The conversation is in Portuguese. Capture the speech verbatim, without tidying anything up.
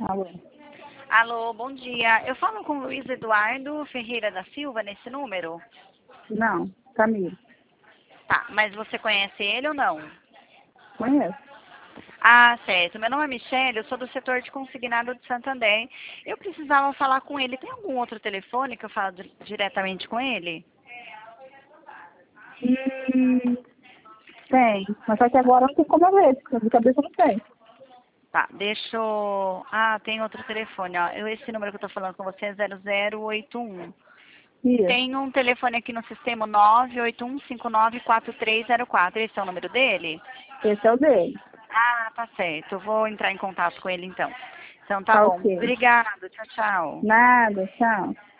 Alô? Alô, bom dia. Eu falo com o Luiz Eduardo Ferreira da Silva nesse número? Não, Camilo. Tá, mas você conhece ele ou não? Conheço. Ah, certo. Meu nome é Michele, eu sou do setor de consignado de Santander. Eu precisava falar com ele. Tem algum outro telefone que eu falo di- diretamente com ele? Hum, tem. Mas só que agora não tem como eu ver, porque de cabeça não tem. Tá, deixa eu... Ah, tem outro telefone, ó. Eu, esse número que eu tô falando com você é zero zero oito um. Isso. Tem um telefone aqui no sistema nove oito um cinco nove quatro três zero quatro. Esse é o número dele? Esse é o dele. Ah, tá certo. Eu vou entrar em contato com ele então. Então tá Tá bom. ok. Obrigada. Tchau, tchau. Nada, tchau.